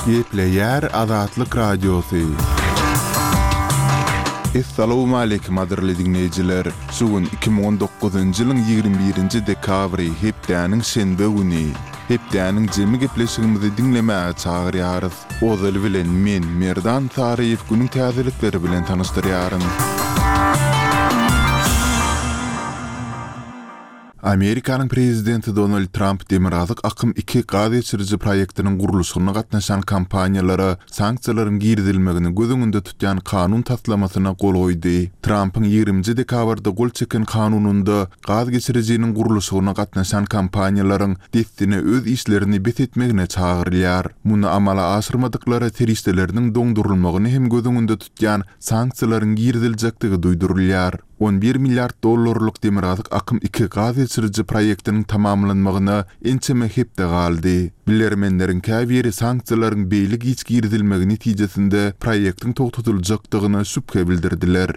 Gepleyer Azatlyk Radiosu. Assalamu alaykum adirli dinleyijiler. Sugun 2019-njy ýylyň 21-nji dekabry hepdäniň şenbe güni. Hepdäniň jemy gepleşigimizi dinlemäge çagyrýarys. Ozaly bilen men Merdan Tariýew günüň täzelikleri bilen tanyşdyrýaryn. Amerikanyň prezidenti Donald Trump Demirazyk akym 2 gaz geçirici proyektiniň guruluşyna gatnaşan kampaniýalara sanksiýalaryň girdilmegini gözüňünde tutýan kanun taslamasyna gol goýdy. Trumpyň 20 dekabrda gol çeken kanununda gaz geçiriciniň guruluşyna gatnaşan kampaniýalaryň destine öz işlerini betetmegine çagyrýar. Muny amala aşyrmadyklary teristleriniň doňdurulmagyny hem gözüňünde tutýan sanksiýalaryň girdiljekdigi duýdurulýar. $11 milyar Demirazyk akym 2 gaz geçirici proyektiniň tamamlanmagyna ençeme hepde galdy. Bilermenleriň käbiri sanksiýalaryň beýle giç girdilmegi netijesinde proyektiň togtatyljakdygyna şüphe bildirdiler.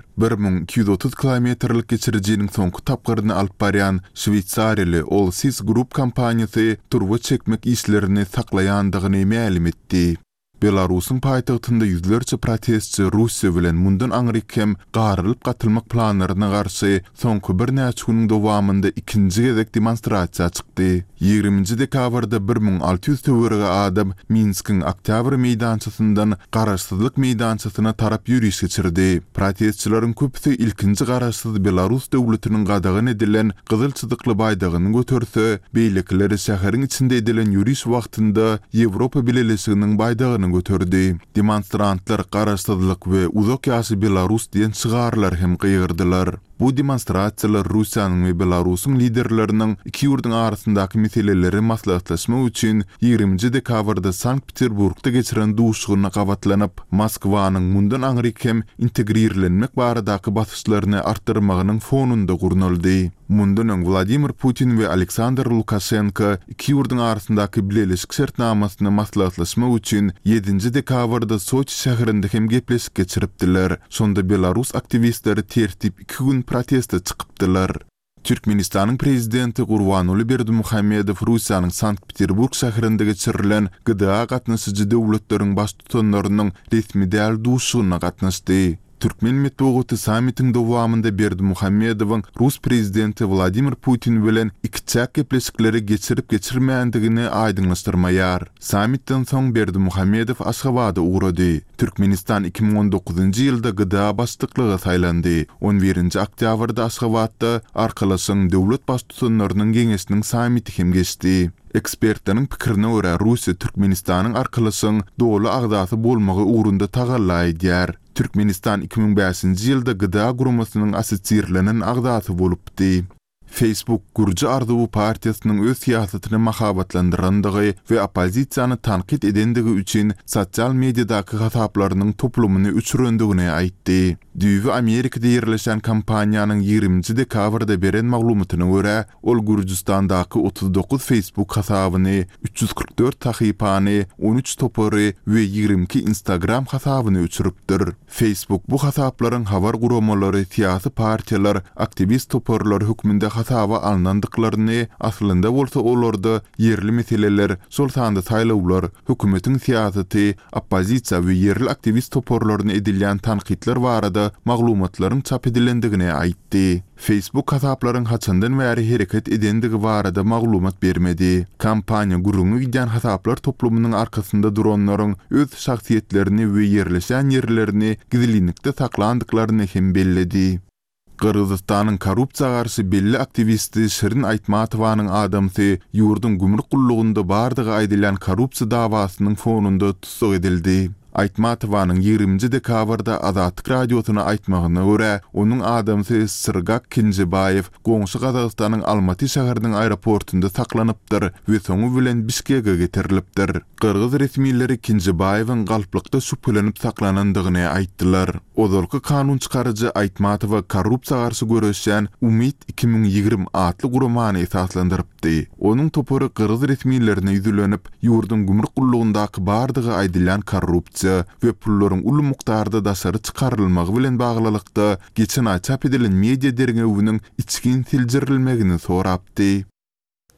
1230 kilometrlik geçiriciniň soňky tapgyryny alyp barýan Şwitsariýaly Allseas Group kompaniýasy turba çekmek işlerini saklaýandygyny ma'lum etdi. Belarusyň paýtagtynda ýüzlerçe protestçi Russiýa bilen mundan aňrykem garylyp gatylmak planlaryna garşy soňky bir näçe güniň dowamında ikinji gezek demonstrasiýa çykdy. 20 dekabrda 1600 töwerege adam Minskiň Oktyabr meýdançasyndan Garaşsyzlyk meýdançasyna tarap ýürüş geçirdi. Protestçilaryň köpüsi ilkinji garaşsyz Belarus döwletiniň gadagan edilen gyzyl çydykly baýdagyny götürse, beýlekleri şäheriň içinde edilen ýürüş wagtynda Ýewropa Birleşiginiň baýdagyny götürdi. Demonstrantlar garaşsyzlyk we uzak ýaşy Belarus diýen çygarlar hem gygyrdylar. Bu demonstrasiýalar Russiýanyň we Belarusyň liderleriniň iki ýurdun arasyndaky meseleleri maslahatlaşmak üçin 20 dekabrda Sankt-Peterburgda geçiren duşgyna gabatlanyp, Moskwanyň mundan aňrykem integrirlenmek baradaky basyşlaryny artdyrmagynyň fonunda gurnaldy. Mundan Vladimir Putin we Aleksandr Lukashenko iki ýurdun arasyndaky bileşik şertnamasyny maslahatlaşmak üçin 7 dekabrda Soçi şäherinde hem gepleşik geçiripdiler. Şonda Belarus aktivistleri tertip 2 gün protesta çykypdylar. Türkmenistanyň prezidenti Gurbanuly Berdimuhammedow Russiýanyň Sankt-Peterburg şäherinde geçirilen GDA gatnaşyjy döwletleriň baş tutanlarynyň resmi däl duşgyna gatnaşdy. Türkmen metbugaty sammitiň dowamında Berdimuhammedowyň Rus prezidenti Vladimir Putin bilen ikçak gepleşikleri geçirip geçirmeýändigini aýdyňlaşdyrmaýar. Sammitden soň Berdimuhammedow Aşgabatda ugrady. Türkmenistan 2019-njy ýylda GDA başlyklyga saýlandy. 11-nji oktýabrda Aşgabatda arkalaşyň döwlet baş tutanlarynyň geňeşiniň sammiti hem geçdi. Ekspertleriň pikirine görä Russiýa Türkmenistanyň arkalaşyň dowla agdasy bolmagy ugrunda tagallaýar. Türkmenistan 2005-nji ýylda GDA guramasynyň assosiýerlenen agdasy bolupdy. Facebook Gürji Arzuw partiýasynyň öz siýasatyny mahabatlandyrandygy we opozisiýany tanqid edendigi üçin sosial mediadaky hasaplarynyň toplumyny üçürendigini aýtdy. Düýbi Amerikada ýerleşen kampaniýanyň 20 dekabrda beren maglumatyna görä, ol Gürjistandaky 39 Facebook hasabyny, 344 tahypany, 13 topory we 22 Instagram hasabyny üçüripdir. Facebook bu hasaplaryň habar guramalary, siýasy partiýalar, aktivist toporlar hökmünde hasaba alınandyklaryny, aslynda bolsa olarda yerli meseleler, şol sanda saýlawlar, hökümetiň siýasaty, opozisiýa we yerli aktivist toporlaryna edilýän tanqidler barada maglumatlaryň çap edilendigini aýtdy. Facebook hasaplaryň haçandan bäri hereket edendigi barada maglumat bermedi. Kampaniýa gurulmagy giden hasaplar toplumynyň arkasynda duranlaryň öz şahsiýetlerini we yerleşen yerlerini gizlilikde saklandyklaryny hem belledi. Kırgızstanyň korrupsiýa garşy belli aktivisti Şirin Aýtmatowyň adamsy ýurdun gümrük gullugynda bardygy aýdylan korrupsiýa dawasynyň fonunda tutsak edildi. Aýtmatowyň 20 dekabrda Azatlyk radiosyna aýtmagyna görä, onuň adamsy Sırgak Kinjibayew goňşy Gazagystanyň Almaty şäheriniň aeroportunda saklanypdyr we soňu bilen Bişkeke getirilipdir. Kırgız resmiýetleri Kinjibayewiň galplykda şüphelenip saklanandygyny aýtdylar. Ozalky kanun çykarjy Aýtmatowa korrupsiýa garşy görüşýän Umit 2020 adly guramany esaslandyrypdy. Onuň topory Kırgız resmiýetlerine ýüzlenip, ýurdun gümrük gullugyndaky bardygy aýdylan korrupsiýa we pullaryň uly mukdarda daşary çykarylmagy bilen baglylykda geçen aý çap edilen media derňewiniň içkin siljirilmegini sorapdy.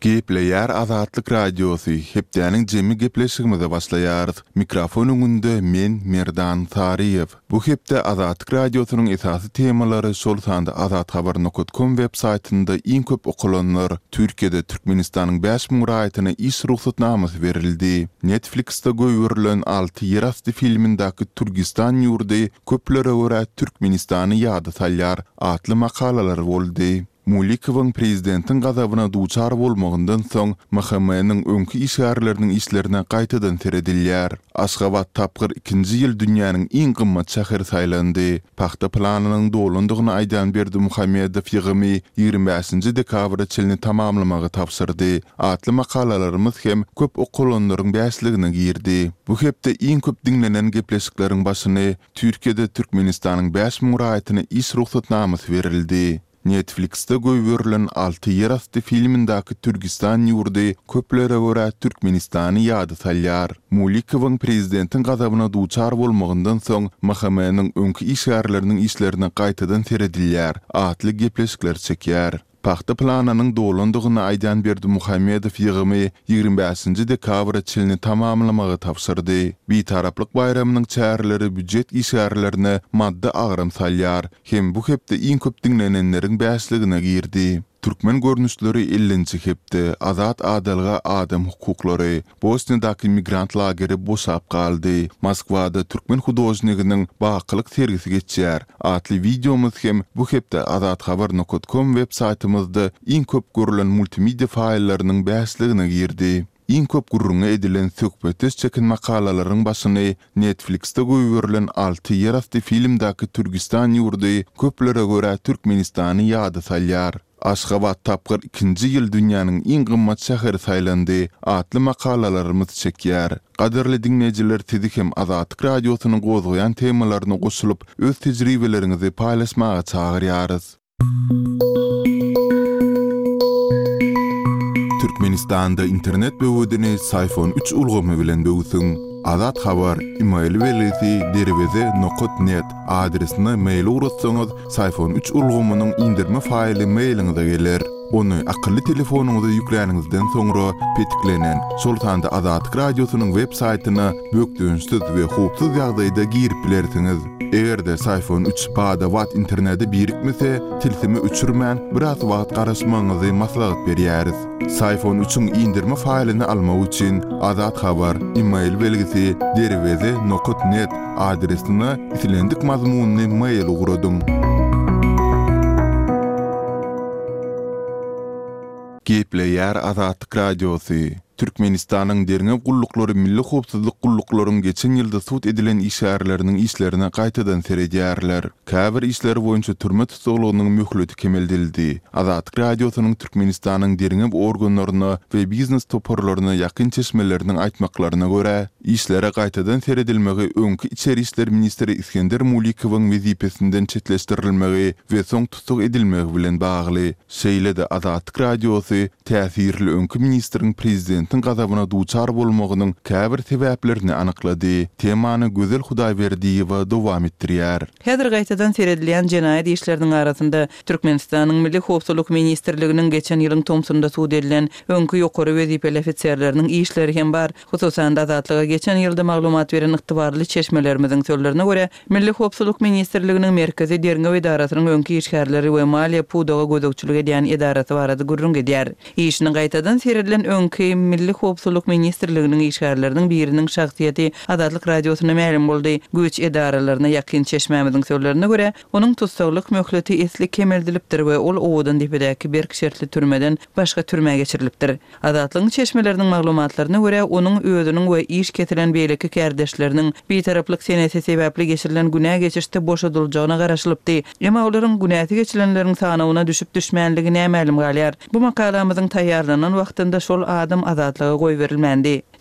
Gepleýär Azatlyk Radiosu hepdäniň jemi gepleşigimize başlaýarys. Mikrofon öňünde men Merdan Tariýew. Bu hepde Azatlyk Radiosynyň esasy temalary şol sanda azathabar.com web saytynda iň köp okulanlar Türkiýede Türkmenistanyň 5000 raýatyna iş ruhsatnamasy berildi. Netflixde göýürilen 6 ýerasty filmindäki Türkistan ýurdy köplere görä Türkmenistany ýady salýar atly makalalar boldy. Mulikowyň prezidentin gazabyna duçar bolmagyndan soň mahkemanyň öňki işgärleriniň işlerine gaýtadan seredilýär. Aşgabat tapgyr 2-nji ýyl dünýäniň iň gymmat şäheri saýlandy. Paxta planynyň dolandygyny aýdan berdi Muhammedow ýygymy 25-nji dekabrda çelini tamamlamagy tapşyrdy. Atly makalalarymyz hem köp okulanlaryň bäsligine girdi. Bu hepde iň köp dinlenen gepleşikleriň başyny Türkiýede Türkmenistanyň 5000 raýatyna iş ruhsatnamasy berildi. Netflixde göýürilen 6 ýerasty filmindäki Türkistan ýurdy köplere görä Türkmenistany ýady salýar. Mulikowyň prezidentin gazabyna duçar bolmagyndan soň mahkemanyň öňki işgärleriniň işlerine gaýtadan seredilýär. Atly gepleşikler çekýär. Paxta plananyň dolandygyny aýdan berdi Muhammedow ýygymy 25-nji dekabrda çelini tamamlamagy tapşyrdy. Bitaraplyk bayramynyň çäreleri büdjet işgärlerine madda agram salýar. Hem bu hepde iň köp dinlenenleriň bäsligine girdi. Türkmen görnüşleri 50-nji hepde azat adalga adam hukuklary, Bosniýadaky migrant lageri boşap galdy. Moskwada Türkmen hudojnyginiň bakylyk sergisi geçýär. Atly videomuz hem bu hepde azathabar.com web saytymyzda iň köp görülen multimedia faýllarynyň bäsligine girdi. Iň köp gurrunga edilen söhbetes çekin makalalaryň başyny Netflixde göýürilen 6 ýerasty filmdäki Türkistan ýurdy köplere görä Türkmenistany ýady salýar. Aşgabat tapgyr 2-nji ýyl dünýäniň iň gymmat şäheri saýlandy. Atly makalalarymyz çekýär. Gaderli dinleyijiler, sizi hem Azatlyk Radiosynyň gozgoýan temalaryna goşulyp öz tejribelerinizi paýlaşmaga çagyrýarys. Türkmenistanda internet böwedini Sayfon 3 ulgamy bilen böwsün. Azat habar email welesi derweze.net adresine mail uratsaňyz Sayfon 3 ulgamynyň indirme faýly mailiňize geler. Onu akıllı telefonuňyza ýükläňizden soňra petiklenen şol sanda Azatlyk Radiosynyň web saytyna bökdüňsiz we hupsuz ýagdaýda girip bilersiňiz. Egerde Sayfon 3 bada wat interneti birikmese, tilsimi öçürmän biraz wagt garaşmaňyzy maslahat berýäris. Sayfon 3-üň indirme faýlyny almak üçin Azat habar email belgisi derweze.net adresine itilendik mazmunyny mail ugradym. Gepleýär Azatlyk Radiosu. Türkmenistanyň derňe gullukları milli howpsuzlyk gulluklarynın geçen ýylda sud edilen işgärleriniň işlerine gaýtadan seredýärler. Käbir işleri boýunça türme tutulugynyň möhleti kemeldildi. Azatlyk Radiosynyň Türkmenistanyň derňe organlaryna we biznes toparlaryna ýakyn çeşmeleriniň aýtmaklaryna görä, işlere gaýtadan seredilmegi öňki içeri işler ministri İskender Mulikowyň wezipesinden çetleşdirilmegi we soň tutuk edilmegi bilen bagly. Şeýle-de Azatlyk Radiosy täsirli öňki ministriň prezidentin gazabyna duçar bolmagynyň käbir sebäplerini anyklady. Temany Gözel Hudaýberdiýewa dowam etdirýär. Häzir gaýtadan seredilýän jenaýat işleriniň arasynda Türkmenistanyň Milli Howpsuzlyk Ministrliginiň geçen ýylyň tomsunda sud edilen öňki ýokary wezipeli ofitserleriniň işleri hem bar. Hususan Azatlyga geçen ýylda maglumat beren ygtybarly çeşmelerimiziň sözlerine görä, Milli Howpsuzlyk Ministrliginiň merkezi derňe edarasynyň öňki işgärleri we maliýe pudaga gözegçilik edýän edarasy barada gurrun edýär. İşini gaýtadan seredilen öňki Milli Howpsuzlyk Ministrliginiň işgärleriniň biriniň şahsiýeti Azatlyk Radiosyna ma'lum boldy. Güç edaralaryna ýakyn çeşmämiziň sözlerine görä, onuň tutsaglyk möhleti esli kemeldilipdir we ol owadan dipedäki berk şertli türmeden başga türmäge geçirilipdir. Azatlygyň çeşmeleriniň maglumatlaryna görä, onuň özüniň we iş ketilen beýleki kärdeşleriniň bitaraplyk senesi sebäpli geçirilen günä geçişde boşadyljagyna garaşylypdy. Emma olaryň günäti geçilenleriň sanawyna düşüp düşmänligi näme ma'lum galýar. Bu makalamyzyň taýýarlanan wagtynda şol adam azatlyga goý berilmändi.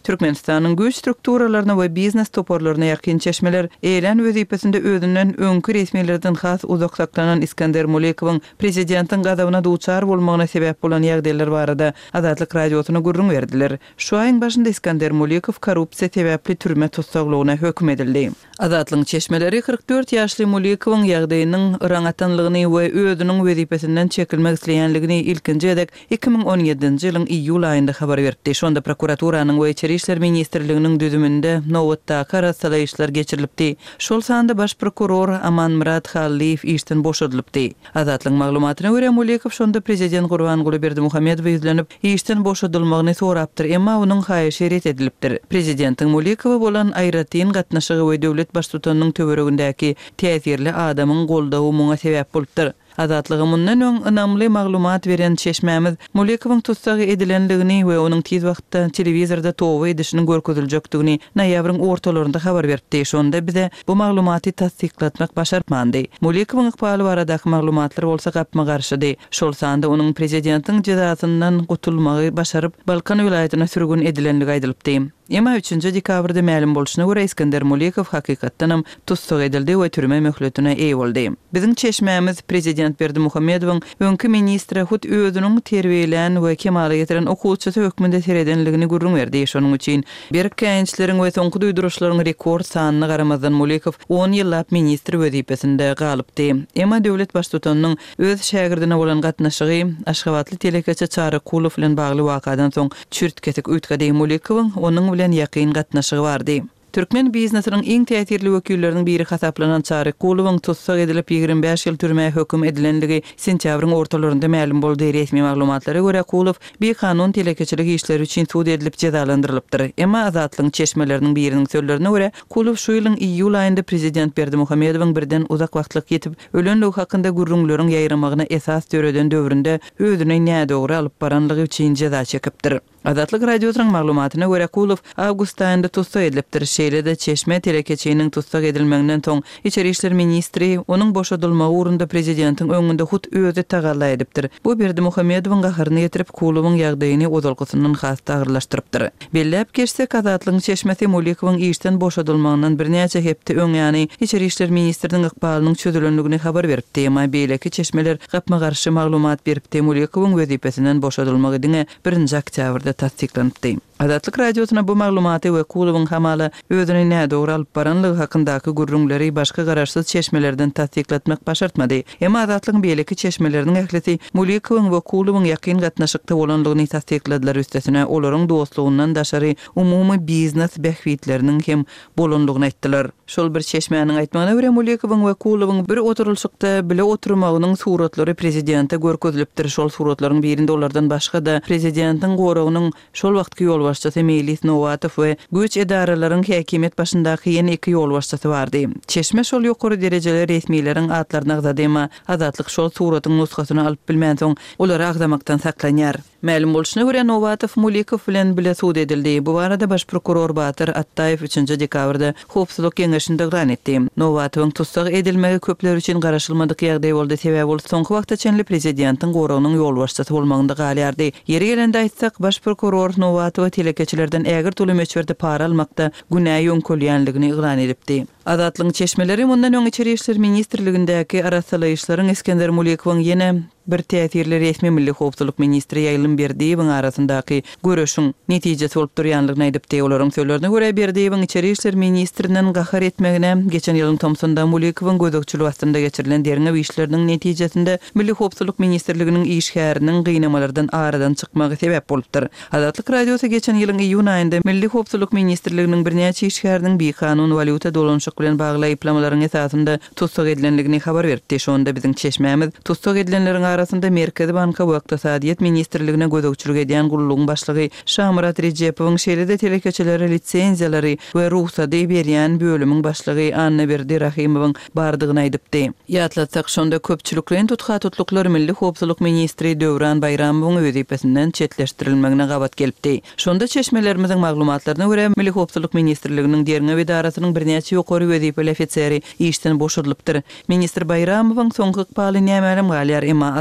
Türkmenistanyň güç strukturalarına we biznes toporlaryna ýakyn çeşmeler eýlen wezipesinde özünden öňkü resmilerden has uzaklanan İskender Mulikowyň prezidentiň gadabyna duçar bolmagyna sebäp bolan ýagdaýlar barada Azatlyk radiosyna gurrun berdiler. Şu aýyň başynda İskender Mulikow korrupsiýa sebäpli türme tutsaglygyna hökm edildi. Azatlyň çeşmeleri 44 ýaşly Mulikowyň ýagdaýynyň raňatanlygyny we özüniň wezipesinden çekilmek isleýänligini ilkinji edek 2017-nji ýylyň iýul aýynda habar berdi. Şonda prokuraturynyň we Içeri işler ministrliginiň düzüminde nowatda karatsala işler geçirilipdi. Şol sanda baş prokuror Aman Murat Halliýew işden boşadylypdy. Azatlyň maglumatyna görä Mulikow şonda prezident Gurbanguly Berdimuhammedow izlenip işden boşadylmagyny sorapdyr, emma onuň haýyşy ret edilipdir. Prezidentiň Mulikowa bolan aýratyn gatnaşygy we döwlet baştutanynyň töweregindäki täsirli adamyň goldawy muňa sebäp bolupdyr. Azatlygy mundan öň ynamly maglumat beren çeşmämiz Mulikowyň tutsagy edilenligini we onuň tiz wagtda telewizorda towa edişini görkeziljakdygyny noýabryň ortalarynda habar berdi. Şonda bize bu maglumaty tasdiklatmak başarmandy. Mulikowyň ykbaly baradaky maglumatlar bolsa gapma garşydy. Şol sanda onuň prezidentiň jazasyndan gutulmagy başaryp Balkan vilayatyna sürgün edilenligi aýdylypdy. Emma 3-nji dekabrda ma'lum bolşyna görä İskender Mulikow hakykatdanam tutsak edildi we türme möhletine eý boldy. Biziň çeşmämiz prezident Berdimuhammedowyň öňkü ministri hut özüniň terbiýelen we kemale getiren okuwçysy hökmünde seredenligini gurrun berdi. Şonuň üçin berkençleriň we soňky duýduruşlaryň rekord sanyny garamazdan Mulikow 10 ýyllap ministri wezipesinde galypdy. Emma döwlet baştutanynyň öz şagirdine bolan gatnaşygy Aşgabatly telekeçe Çary Kulow bilen bagly wakadan soň çürtketik üýtgedi. Mulikowyň onuň bilen ýakyn gatnaşygy bardy. Türkmen biznesiniň iň täsirli wekilleriniň biri hasaplanan Çary Kulowyň tutsak edilip 25 ýyl türme hökm edilenligi sentýabryň ortalarynda ma'lum boldy. Resmi maglumatlara görä Kulow bir kanun telekeçiligi işleri üçin suud edilip cezalandyrylypdyr. Emma Azatlyň çeşmeleriniň biriniň sözlerine görä Kulow şu ýylyň iýul aýynda prezident Berdimuhammedowyň birden uzak wagtlyk ýetip ölenligi hakynda gurrunlaryň ýaýramagyna esas töreden döwründe özüne nädogry alyp baranlygy üçin ceza çekipdir. Azatlyk radiosynyň maglumatyna görä Kulow awgust aýynda tutsak edilipdir. Şeýle-de çeşme telekeçiniň tutsak edilmeginden soň İçeri işler ministri onuň boşadylmagy ugrunda prezidentiň öňünde hut özü tagalla edipdir. Bu Berdimuhammedowyň gahyryny getirip Kulowyň ýagdaýyny ozalgysyndan has tagyrlaşdyrypdyr. Belläp geçsek Azatlyň çeşmesi Mulikowyň işden boşadylmagyndan birnäçe hepde öň ýany İçeri işler ministriniň ykbalynyň çözelenligini habar beripdi. Emma beýleki çeşmeler gapma garşy maglumat beripdi. Mulikowyň wezipesinden boşadylmagy diňe 1-nji oktýabrda tasdiklandy. Azatlyk radiosyna bu maglumaty we Kulowyň hamala özüne nädogry alyp baranlygy hakyndaky gurrunlary başga garaşsyz çeşmelerden tasdiklatmak başartmady. Emma Azatlyň beýleki çeşmeleriniň ählisi Mulikowyň we Kulowyň ýakyn gatnaşykda bolanlygyny tasdikladylar. Üstesine olaryň dostlugyndan daşary umumy biznes behwitleriniň hem bolanlygyny aýtdylar. Şol bir çeşmäniň aýtmagyna görä Mulikowyň we Kulowyň bir oturulşykda bile oturmagynyň suratlary prezidente görkezilipdir. Şol suratlaryň birinde olardan başga da prezidentiň goragynyň şol wagtky ýol başçysy Melis Nowatow we güç edaralaryň häkimet başyndaky ýene iki ýol başçysy bardy. Çeşme şol ýokary derejeli resmiýleriň atlaryny agzady, emma Azatlyk şol suratyň nusgasyny alyp bilmän soň olary agdamakdan saklanýar. Ma'lum bolşyna görä Nowatow Mulikow bilen bile suud edildi. Bu barada baş prokuror Batyr Attaýew 3-nji dekabrda howpsuzlyk kengeşinde gran etdi. Nowatowyň tutsak edilmegi köpler üçin garaşylmadyk ýagdaý boldy. Sebäbi ol soňky wagtda çenli prezidentiň goragynyň ýol başçysy bolmagynda galýardy. Ýeri gelende aýtsak baş prokuror Nowatow telekeçilerden ägir tölemeçberde para almakda günäý ýöňkelýänligini iglan edipdi. Azatlyň çeşmeleri mundan öň İçeri işler ministrligindäki arasalaýyşlaryň İskender Mulikowyň ýene bir täsirli resmi milli howpsuzlyk ministri ýaýlym Berdiýewiň arasyndaky görüşüň netijesi bolup durýanlygyny aýdypdy. Olaryň sözlerine görä Berdiýewiň İçeri işler ministriniň gahar etmegine geçen ýylyň Tomsonda Mulikowyň gözükçüligi astynda geçirilen derňe işleriniň netijesinde milli howpsuzlyk ministrliginiň işgäriniň gynamalardan aradan çykmagy sebäp bolupdyr. Azatlyk radiosy geçen ýylyň iýun aýynda milli howpsuzlyk ministrliginiň birnäçe işgäriniň bir kanun valyuta dolanşyk bilen bagly ýyplamalaryň esasynda tutsak edilenligini habar berdi. Şonda biziň çeşmämiz tutsak edilenleriň arasynda Merkezi Banka we Ykdysadyýat ministrligine gözükçülük edýän gullugyň başlygy Şamrat Rejepowyň şeýle-de telekeçelere litsenziýalary we ruhsat berýän bölümiň başlygy Anna Berdi Rahimowyň bardygyny aýdypdy. Ýatlatsak şonda köpçüliklerin tutgatytlyklar milli howpsuzlyk ministri Döwran Bayramowyň wezipesinden çetleşdirilmegine gabat gelipdi. Şonda çeşmelerimizin maglumatlaryna görä milli howpsuzlyk ministrliginiň derňe idarasynyň birnäçe ýokary wezipeli ofiseri işden boşadylypdyr. Ministr Bayramowyň soňky ykbaly nämälim galýar, emma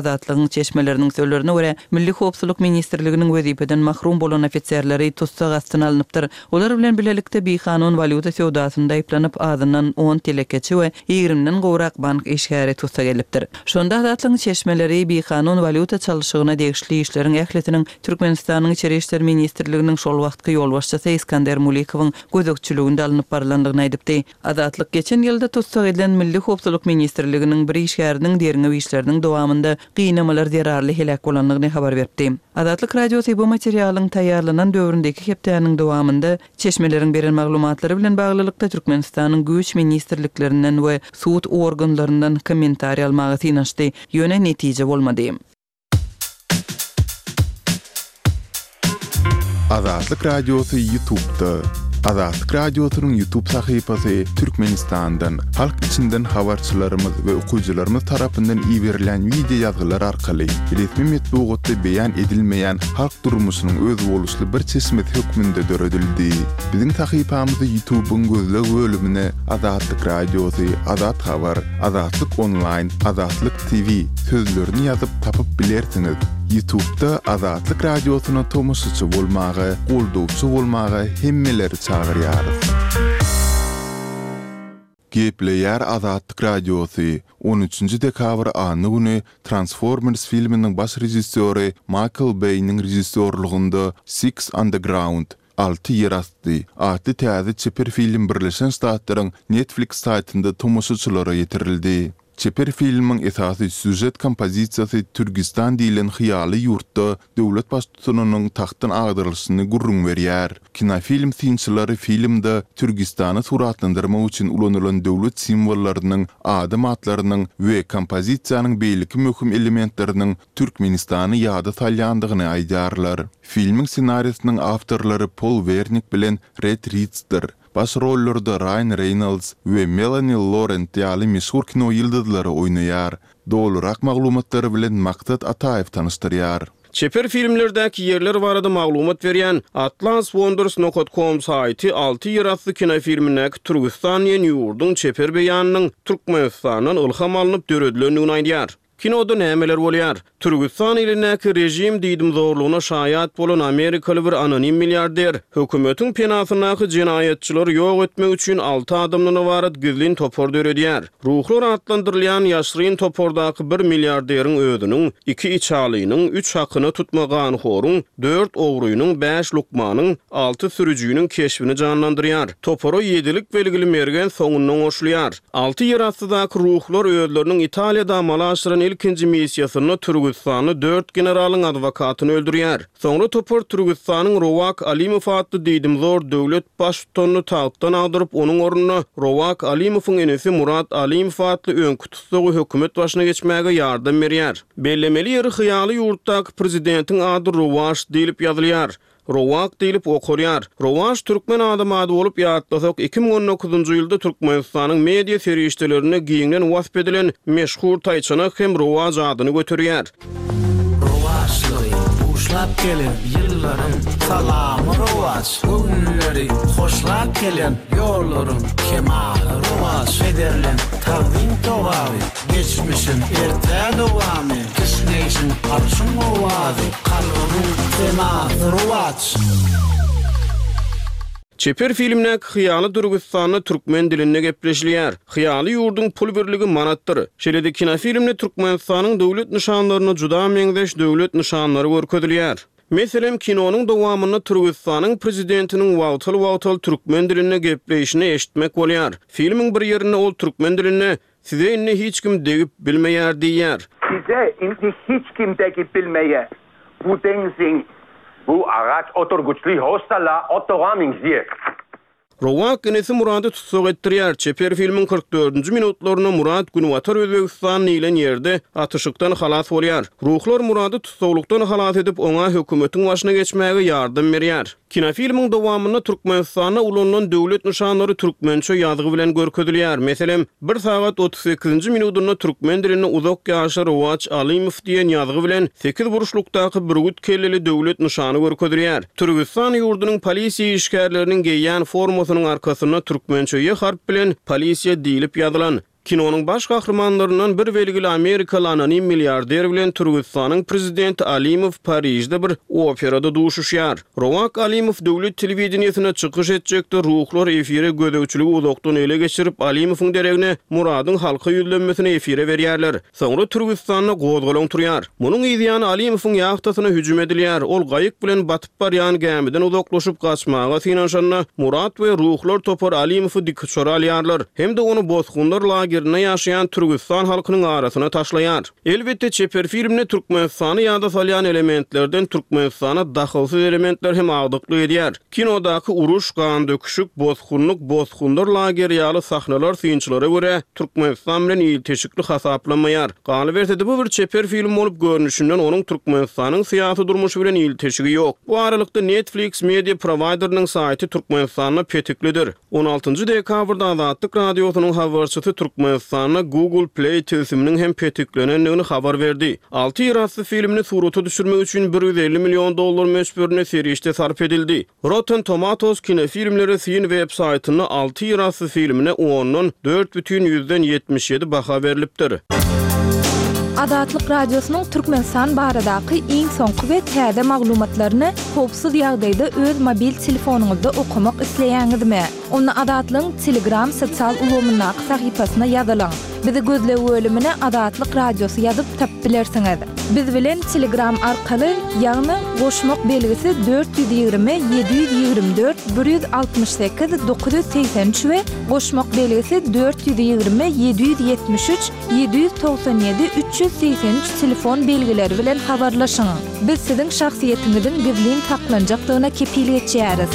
azatlygyň çeşmeleriniň sözlerine görä Milli Howpsuzlyk Ministrliginiň wezipeden mahrum bolan ofitserleri tutsak astyna alınıpdyr. Olar bilen bilelikde bir kanun valyuta sowdasynda aýplanyp azyndan 10 telekeçi we 20den gowrak bank işgäri tutsak gelipdir. Şonda azatlygyň çeşmeleri bir kanun valyuta çalyşygyna degişli işleriň ähletiniň Türkmenistanyň Içeri işler ministrliginiň şol wagtky ýolbaşçysy Iskandar Mulikowyň gözükçülüginde alınıp barlandygyny aýdypdy. Azatlyk geçen ýylda tutsak edilen Milli Howpsuzlyk Ministrliginiň bir işgäriniň deriňe işleriniň dowamında gynamalar zerarly helak bolanlygyny habar berdi. Azatlyk radiosu bu materialyň taýýarlanan döwründeki hepdäniň dowamında çeşmeleriň beren maglumatlary bilen baglylykda Türkmenistanyň güýç ministrliklerinden we suud organlaryndan kommentariýa almagy synaşdy. Ýöne netije bolmady. Azatlyk radiosu YouTube'da. Azatlyk radiosynyň YouTube sahypasy Türkmenistandan, halk içinden habarçylarymyz we okuwçylarymyz tarapyndan iýerilen video ýazgylar arkaly resmi metbuatda beýan edilmeýän halk durmuşynyň öz boluşly bir çeşmet hökmünde döredildi. Biziň sahypamyzy YouTube'un gözleg bölümine Azatlyk radiosu, Azat habar, Azatlyk online, Azatlyk TV sözlerini ýazyp tapyp bilersiňiz. YouTube'da Azatlyk radiosyna tomoşaçy bolmagy, goldowçy bolmagy hemmeleri çagyrýarys. Gepleýär Azatlyk radiosu 13 dekabr any güni Transformers filminiň baş rejissöri Michael Bay'niň rejissörlüğinde Six Underground 6 ýerasty adly täze çeper film Birleşen Ştatlaryň Netflix saýtynda tomoşaçylara ýetirildi. Çeper filmiň esasy süjet kompozisiýasy Türkistan diýilen hyýaly ýurtda döwlet başçysynyň taxtyn agdyrylşyny gurrun berýär. Kinofilm synçylary filmde Türkistany suratlandyrmak üçin ulanylan döwlet simwollarynyň, adam atlarynyň we kompozisiýanyň beýleki möhüm elementleriniň Türkmenistany ýada salýandygyny aýdarlar. Filmiň senariosynyň awtorlary Paul Wernick bilen Red Ritzler. Baş rollerde Ryan Reynolds we Melanie Laurent ýaly meşhur kino ýyldızlary oýnaýar. Dolurak maglumatlary bilen Maksat Ataev tanıştyrýar. Çeper filmlerdäki yerler barada maglumat berýän atlaswonders.com saýty 6 ýerasly kinofilmine Türkistan ýeni ýurdun çeper beýanynyň Türkmenistanyň ilham alynıp döredilendigini aýdýar. Kinoda nämeler bolýar? Türkistan ilindäki rejim diýdim zorlugyna şaýat bolan Amerikaly bir anonim milliarder hökümetiň penasynaky jinayetçiler ýok etmek üçin 6 adamdan ibaret gizlin topor döredýär. Ruhlar adlandyrylýan ýaşryn topordaky 1 milliarderiň özüniň 2 içalynyň 3 hakyny tutmagan horun 4 ogruýynyň 5 lukmanyň 6 sürüjüniň keşbini canlandyrýar. Toporo 7lik belgili mergen soňundan oşulýar. 6 ýeraslydaky ruhlar özleriniň Italiýada amala aşyran ilkinji missiýasyny Türkistany 4 generalyň adwokatyny öldürýär. Soňra topor Türkistanyň Rowak Alimow adly diýdim zor döwlet başçysyny taýtdan agdyryp onuň ornuny Rowak Alimowyň enesi Murat Alimow adly öňkü tutsagy hökümet başyna geçmäge ýardam berýär. Bellemeli ýeri hyýaly ýurtdaky prezidentiň ady Rowash diýilip ýazylýar. Rowak diýilip okurýar. Rowash türkmen adamy ady bolup ýatlasak 2019-njy ýylda Türkmenistanyň media serişdelerine giňden wasp edilen meşhur taýçana hem Rowash adyny götürýär. Hoşlap gelen yıllarım salamı Rovaş günleri hoşlap gelen yollarım Kemal Rovaş ederlen tavin tovavi geçmişin erte dovami kışneyşin arşın ovazi kalbim Kemal Rovaş. Çeper filmine hyýaly Türkistanyň türkmen dilinde gepleşilýär. Hyýaly ýurdun pul birligi manatdyr. Şeýle-de kinofilmde Türkmenistanyň döwlet nyşanlaryna juda meňzeş döwlet nyşanlary görkezilýär. Meselem kinonyň dowamyny Türkistanyň prezidentiniň wagtyl türkmen dilinde gepleşini eşitmek bolýar. Filmiň bir ýerinde ol türkmen dilinde size inni hiç kim degip bilmeýär diýär. Size inni hiç kim degip bilmeýär. Bu deňsiň bu araç oturguçly hostala otogaming diye. Rowak enesi Murat'ı tutsak ettirýär. Çeper filmin 44-nji minutlaryna Murat Günwatar Özbekistan ilen ýerde atyşykdan halas bolýar. Ruhlar Murat'ı tutsaklykdan halas edip oňa hökümetiň başyna geçmäge ýardam berýär. Kinofilmiň dowamyny Türkmenistana ulanylan döwlet nyşanlary türkmençe ýazgy bilen görkezilýär. Meselem 1 sagat 38-nji minutyna türkmen dilini uzak ýaşar Rowaç Alimow diýen ýazgy bilen 8 buruşlukdaky bir kelleli döwlet nyşany görkezilýär. Türkistan ýurdunyň polisiýa işgärleriniň geýýän formasynyň arkasyna türkmençe harp bilen polisiýa diýilip ýazylan Kinonun baş kahramanlarından bir belgili Amerikalı anonim milyarder bilen Türkmenistan'ın prezidenti Alimov Parijde bir operada duşuşýar. Rovak Alimov döwlet telewizionyasına çykyş etjekde ruhlar efire gödöwçüligi uzakdan ele geçirip Alimov'un deregine Murad'ın halka ýüzlenmesini efire berýärler. Soňra Türkmenistanyna gozgalan turýar. Munyň ýa Alimov'un ýahtasyna hüjüm edilýär. Ol gaýyk bilen batyp barýan gemiden uzaklaşyp gaçmaga synanşanna Murad we ruhlar topar Alimowy dik çoralýarlar. Hem de onu bozgunlar lagerine ýaşaýan Türkmenistan halkynyň arasyna taşlaýar. Elbetde çeper filmine Türkmenistany ýada salýan elementlerden Türkmenistana dahylsyz elementler hem agdykly edýär. Kinodaky uruş, gan döküşük, bozgunlar lageri ýaly sahnalar synçylara görä Türkmenistan bilen ýylteşikli hasaplamaýar. Galibertede bu bir çeper film bolup görnüşinden onuň Türkmenistanyň syýasy durmuşy bilen ýylteşigi ýok. Bu aralykda Netflix media provideriniň saýty Türkmenistanyna petiklidir. 16-njy dekabrda Azatlyk radiosynyň habarçysy Türkmenistanyna Google Play tilsiminiň hem petiklenenligini habar berdi. 6 ýyratly filmini surata düşürmek üçin $150 milyon meşberine serişde sarf edildi. Rotten Tomatoes kinofilmleri sin web saýtyna 6 ýyratly filmine 10'dan 4,77 baha berilipdir. Azatlyk radiosynyň Türkmenistan baradaky iň soňky we täze maglumatlaryny howpsuz ýagdaýda öz mobil telefonuňyzda okumak isleýäňizmi? Onu Azatlyň Telegram sosial ulgamynyň sahypasyna ýazylaň. Bizi gözle bölümine Azatlyk radiosu ýazyp tap bilersiňiz. Biz bilen Telegram arkaly ýagny goşmak belgisi 420 724 168 983 we goşmak belgisi 420 773 797 383 telefon belgileri bilen habarlaşyň. Biz siziň şahsiýetiňiziň gizlin saklanjakdygyna kepillik etýäris.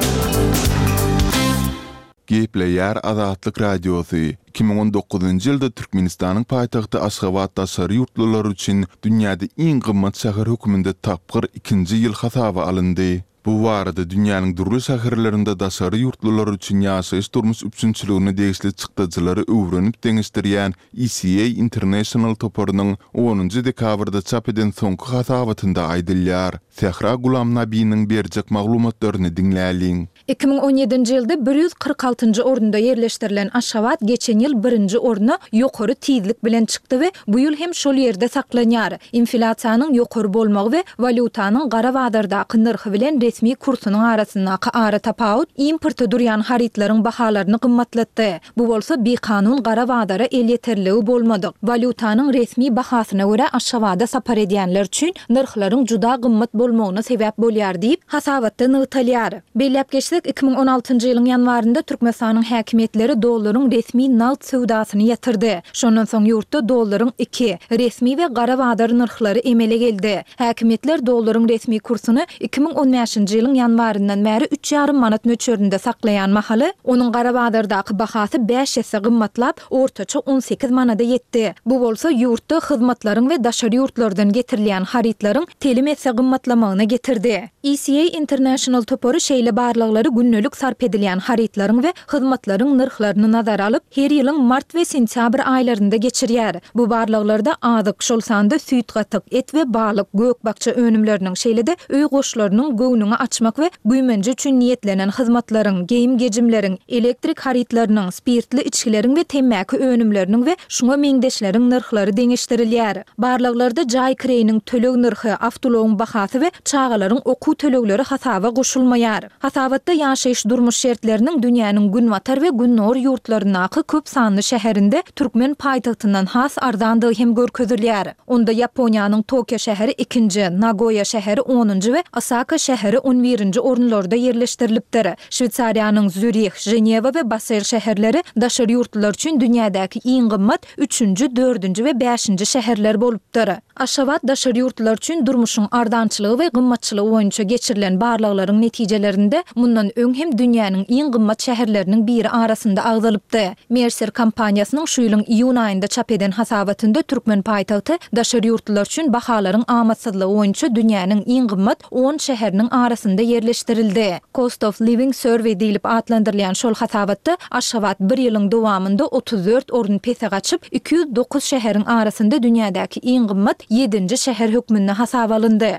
Gepleýär Azatlyk radiosu 2019-njy ýylda Türkmenistanyň paýtagty Aşgabatda şäher ýurtlular üçin dünýäde iň gymmat şäher höküminde tapgyr 2-nji ýyl hasaba alyndy. Bu barada dünýäniň durly şäherlerinde daşary ýurtlular üçin ýaşaýyş durmuş üçinçiligini degişli çykdyjylary öwrenip deňişdirýän ECA International toparynyň 10-njy dekabrda çap eden soňky hasabatynda aýdylýar. Sehra Gulam Nabiýanyň berjek maglumatlaryny diňläliň. 2017-nji ýylda 146-njy orunda ýerleşdirilen Aşgabat geçen ýyl 1-nji oruna ýokary tizlik bilen çykdy we bu ýyl hem şol ýerde saklanýar. Inflasiýanyň ýokary bolmagy we valutanyň gara badardaky narhy bilen resmi kursunyň arasyndaky ara tapawut importa durýan haritlaryň bahalaryny gymmatlatdy. Bu bolsa bekanun gara badara el ýeterligi bolmady. Valutanyň resmi bahasyna görä Aşgabada sapar edýänler üçin narhlaryň juda gymmat bolmagyna sebäp bolýar diýip hasabatda nytalýar. Belläp geçsek 2016-njy ýylyň ýanwarynda Türkmenistanyň häkimetleri dollaryň resmi nagt sowdasyny ýatyrdy. Şondan soň ýurtda dollaryň 2 resmi we gara badar narhlary emele geldi. Häkimetler dollaryň resmi kursuny 2015-nji ýylyň ýanwaryndan bäri 3,5 manat möçberinde saklaýan mahaly, onuň gara badardaky bahasy 5 ýese gymmatlap, ortaça 18 manada ýetdi. Bu bolsa ýurtda hyzmatlaryň we daşary ýurtlardan getirilýän haritlaryň telim etse gymmatlamagyna getirdi. ECA International topary şeýle barlyklary günnelik sarp edilýän haritlaryň we hyzmatlaryň narhlaryny nazara alyp, her ýylyň mart we sentyabr aýlarynda geçirýär. Bu barlyklarda azyk, şol sanda süýt gatyk, et we balyk, gökbakça önümleriniň şeýlede öý goşlarynyň göwnüňi açmak we güýmenji üçin niýetlenen hyzmatlaryň, geyim gejimleriň, elektrik haritlarynyň, spirtli içkileriň we temmäki önümleriniň we şuňa meňdeşleriň narhlary deňişdirilýär. Barlyklarda jaý kireyiniň töleg narhy, awtologyň bahasy we çağalaryň okuw tölegleri hasaba goşulmaýar. Hasabatda ýaşaýyş durmuş şertleriniň dünýäniň günwatar we günnor ýurtlarynaky köp sanly şäherinde türkmen paýtagtyndan has arzandygy hem görkezilýär. Onda Ýaponiýanyň Tokyo şäheri 2-nji, Nagoya şäheri 10-njy we Osaka şäheri 11-nji orunlarda ýerleşdirilipdir. Şwitsariýanyň Zürih, Ženeva we Basel şäherleri daşary ýurtlar üçin dünýädäki iň gymmat 3-nji, 4-nji we 5-nji şäherler bolupdyr. Aşgabat daşary ýurtlar üçin durmuşyň ardançylygy we gymmatçylygy boýunça geçirilen barlyklaryň netijelerinde mundan öň hem dünýäniň iň gymmat şäherleriniň biri arasynda agdalypdy. Mercer kompaniýasynyň şu ýylyň iýun aýynda çap eden hasabatynda türkmen paýtagty daşary ýurtlar üçin bahalaryň amatsızlygy boýunça dünýäniň iň gymmat 10 şäheriniň arasynda ýerleşdirildi. Cost of Living Survey diýilip atlandyrylýan şol hasabatda Aşgabat bir ýylyň dowamynda 34 orun pese gaçyp 209 şäheriň arasynda dünýädäki iň gymmat 7-nji şäher hökmünde hasaba alyndy. Aşgabat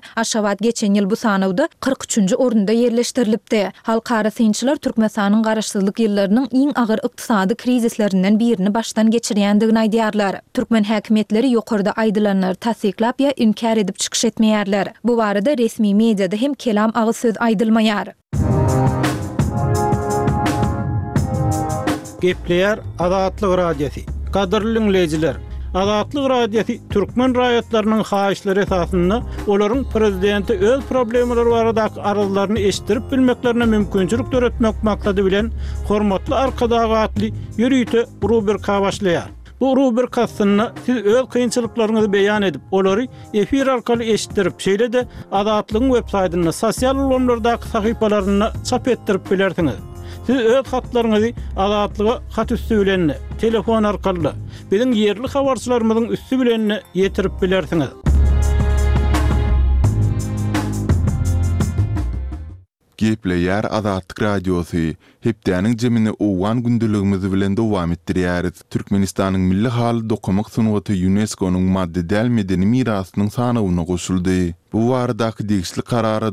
Aşgabat geçen ýyl bu sanawda 43-nji orunda yerleşdirilipdi. Halkara synçylar Türkmenistanyň garaşsyzlyk ýyllarynyň iň agyr ykdysady krizislerinden birini başdan geçirýändigini aýdýarlar. Türkmen häkimetleri ýokarda aýdylanlary tasdiklap ýa inkar edip çykyş etmeýärler. Bu barada resmi mediada hem kelam agy söz aýdylmaýar. Gepleýär Azatlyk radiosi. Gadyrly dinleýijiler, Azatlyk radiosi türkmen raýatlarynyň haýyşlary esasynda olaryň prezidenti öz problemleri baradaky arazylaryny eşitdirip bilmeklerine mümkinçilik töretmek maksady bilen hormatly arkadagatly ýürüýte rubrika başlaýar. Bu rubrikasyna siz öz kynçylyklaryňyzy beýan edip, olary efir arkaly eşitdirip, şeýle-de Azatlygyň websaýtyna, sosial ulanlardaky sahypalaryna çap etdirip bilersiňiz. Siz öz hatlaryňyzy Azatlyga hat üstü bilen, telefon arkaly, biziň ýerli habarçylarymyzyň üstü bilen ýetirip bilersiňiz. Gepleýär Azatlyk radiosu. Hepdäniň jemini owan gündeligimizi bilen dowam etdirýäris. Türkmenistanyň milli haly dokumak sunuwaty UNESCO-nyň maddedäl medeni mirasynyň sanawyna goşuldy. Bu waradaky degişli karara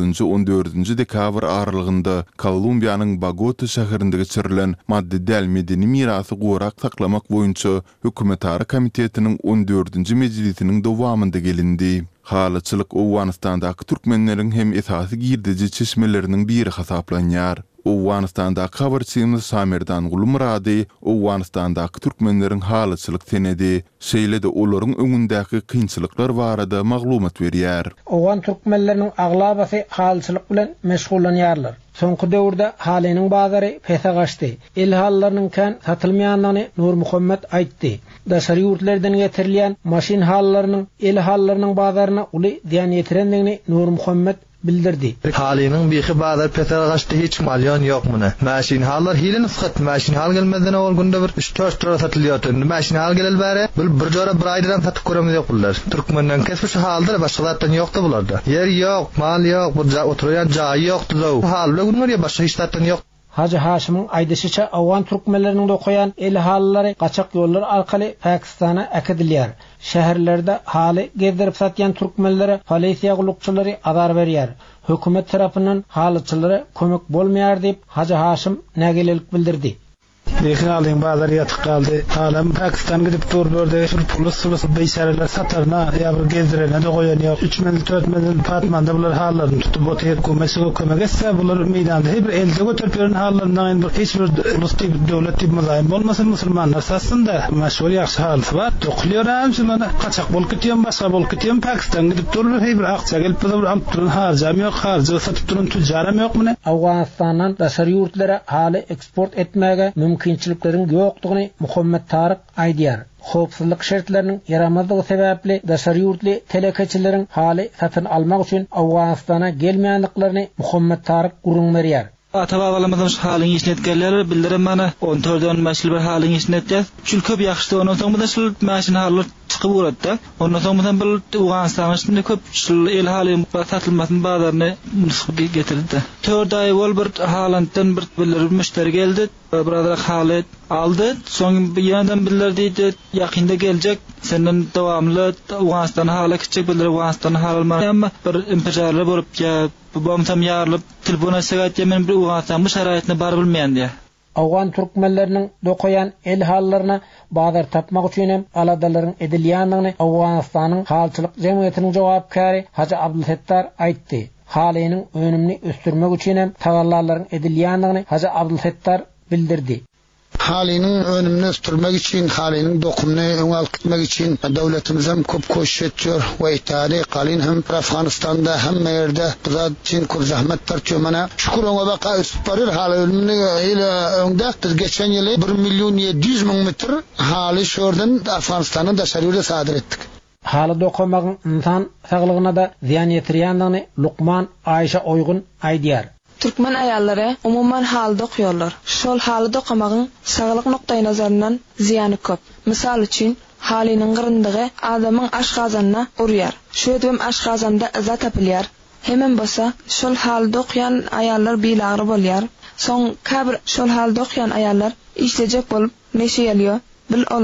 9-14 dekabr aralygynda Kolumbiýanyň Bogota şäherinde geçirilen maddedäl medeni mirasy gorak saklamak boýunça hökümetary komitetiniň 14-nji mejlisiniň dowamynda gelindi. Halyçylyk Owganistandaky türkmenleriň hem esasy girdici çeşmeleriniň biri hasaplanýar. Owganistandaky habarçymyz Samerdan Gulmurady Owganistandaky türkmenleriň halyçylyk senedi, şeýle-de olaryň öňündäki kynçylyklar barada maglumat berýär. Owan türkmenleriniň aglabasy halyçylyk bilen meşgullanýarlar. Soňky döwürde halynyň bazary pese gaçdy. El hallarynyň kan satylmaýanlygyny Nur Muhammed aýtdy. Daşary ýurtlardan getirilýän maşin hallarynyň el hallarynyň bazaryna uly ziýan ýetirendigini Nur Muhammed bildirdi. Halynyň beýi bazar pese gaçdy, hiç malýan ýok muny. Maşin hallar hile nusxat, maşin hal gelmeden ol günde bir 3-4 tora satylýar. Maşin hal gelel bäre, bir jora bir aýdan satyp göremiz ýoklar. Türkmenden kesmiş haldyr, başga zatdan ýokdy bularda. Yer ýok, mal ýok, bu oturýan jaý ýokdy. Hal bilen günler başga hiç zatdan ýok. Hacı Haşim'in aýdysyça Awan türkmenleriniň dokuyan el hallary gaçak ýollar arkaly Pakistana äkedilýär. Şäherlerde haly gezdirip satýan türkmenlere polisiýa gulukçylary azar berýär. Hökümet tarapyndan halyçylary kömek bolmaýar diýip Hacı Haşim nägelelik bildirdi. Lekin alyň bazar ýatyp galdy. Alam Pakistan gidip durberdi. Pulus beýşareler satarna ýa bir gezdirene de goýan ýok. 3-4 milyon patmanda bular hallaryny tutup otyp kömek etse bular meýdanda her bir elde götürüp beren hallaryndan hiç bir ulusty döwlet diýip mazaýym bolmasyn musulmanlar satsynda meşhur ýaxşy halsy bar. Doklyýaram şuna kaçak bolup gitýän, başga bolup gitýän Pakistan gidip durur her bir akça gelip alyp turun harjam ýok, harjy satyp turun tüjaram ýok muny. Awganistandan daşary ýurtlara haly eksport etmäge mümkinçilikleriň ýokdugyny Muhammed Taryk aýdýar. Howpsuzlyk şertleriniň yaramazlygy sebäpli daşary ýurtly telekeçileriň haly satyn almak üçin Awganistana gelmeýänliklaryny Muhammed Taryk gurrun berýär. Ata-babalarymyzyň halyny ýeşnetgenleri bildirim mana 14 maşyl bir halyny ýeşnetdi. Şol köp ýaxşy ondan soň da şol maşyn halyny çykyp uratdy. Ondan soň bir Awganistanyň içinde köp şol el halyny satylmasyny bazaryny getirdi. 4 aý bol bir halantdan bir müşteri geldi. Birazrak halyt aldy. Soň ýa-da bildirdi ýakynda geljek. Senden dowamly Awganistan haly kiçik bildir Awganistan haly amma bir impejarlar bolup ýa bu tam ýarlyp telefona segat men bir Awganistan bu şaraýatyny bar bilmeýän diýe. Awgan türkmenleriniň dokuyan el hallaryna bazar tapmak üçin hem aladalaryň edilýändigini Awganistanyň halçylyk jemgyýetiniň jogapkary Hacı Abdulsettar aýtdy. Halynyň önümini östürmek üçin hem tagallarlaryň edilýändigini Hacı Abdulsettar bildirdi. Halynyň önümini östürmek için, halynyň dokumunu öňe alyp gitmek için döwletimiz hem köp koşuş etýär. We ýa-da galyn hem Afganistanda hem ýerde bizat için köp zahmetler çömene. Şükür oňa baka üstüp baryr. Haly ölümini ile öňde biz geçen ýyly 1.700.000 metr haly şordan Afganistanyň daşary ýurda sadyr etdik. Haly dokumagyň insan saglygyna da ziýan ýetirýändigini Lukman Aýşa Oýgun aýdýar. Türkmen ayallary umuman halda okuyorlar. Şol halda okumagyň saglyk noktaý nazaryndan ziýany köp. Misal üçin, halynyň gyryndygy adamyň aşgazanyna urýar. Şu edem aşgazanda iza tapylýar. Hemen bolsa, şol halda okuyan ayallar bilagry bolýar. Soň kabir şol halda okuyan ayallar işlejek bolup meşe ýalýar. Bil olaryň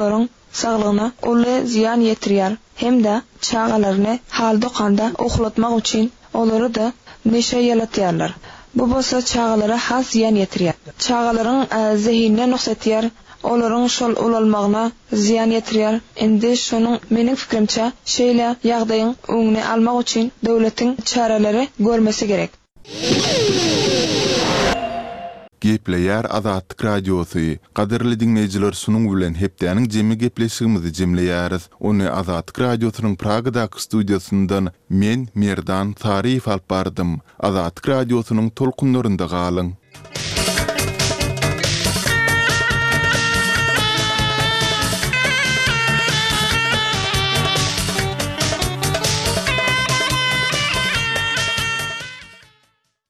saglygyna uly ziyan ýetirýär. Hem de çağalaryny hal dokanda ohlatmak üçin olary da neşe yalatýarlar. Bu bolsa çağalara has ziyan ýetirýär. Çağalaryň zehinine nuqsatýar, olaryň şol ulalmagyna ziyan ýetirýär. Endi şonuň meniň fikrimçe şeýle ýagdaýyň öňüne almak üçin döwletiň çaralary görmesi gerek. Gepleýär Azatlyk radiosu. Gaderli dinleýijiler, sunuň bilen hepdäniň jemi gepleşigimizi jemleýäris. Ony Azatlyk radiosynyň Pragadaky studiýasyndan men Merdan Tarif alyp bardym. Azatlyk radiosynyň tolkunlarynda galyň.